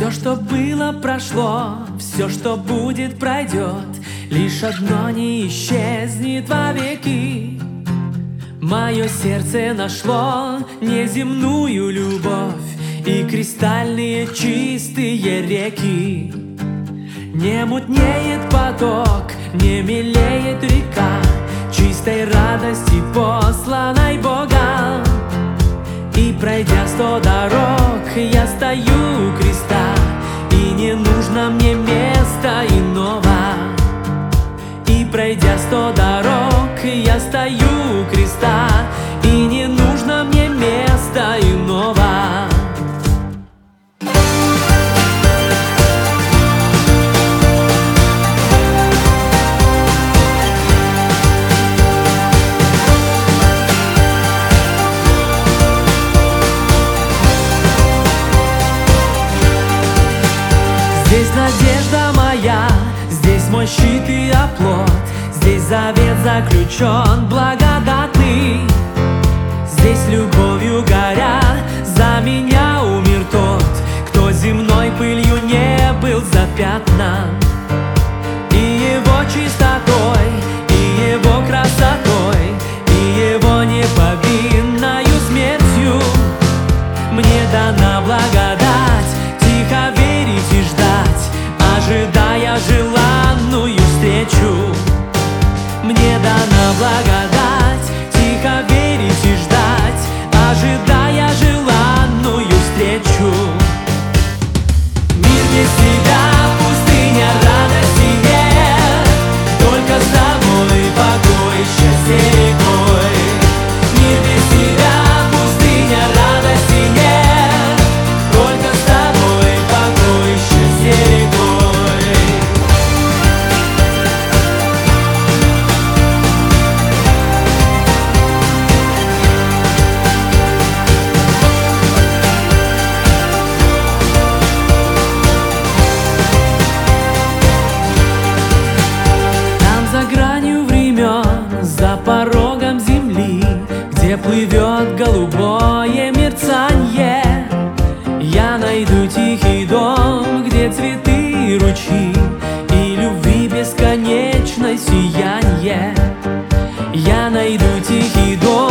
Все, что было, прошло, все, что будет, пройдет. Лишь одно не исчезнет вовеки. Мое сердце нашло неземную любовь и кристальные чистые реки. Не мутнеет поток, не мелеет река чистой радости, посланной Богом. И пройдя 100 дорог, я стою у креста, и не нужно мне места иного. И пройдя 100 дорог, я стою у креста, и не нужно мне места иного. Здесь надежда моя, здесь мой щит и оплот, здесь завет заключен благодатный. Здесь любовью горя за меня умер тот, кто земной пылью не был запятнан. И его чистотой, и его красотой, и его неповинною смертью мне дана благодать тихо верить и ждать, ожидая желанную встречу. Мне дана благодать тихо верить и ждать, ожидая желанную встречу. Мир без тебя пустыня, радости нет, только с тобой покой, счастье рекой. Мир без тебя пустыня, радости нет, только с тобой покой, счастье рекой. За порогом земли, где плывет голубое мерцанье, я найду тихий дом, где цветы и ручьи, и любви бесконечной сиянье. Я найду тихий дом,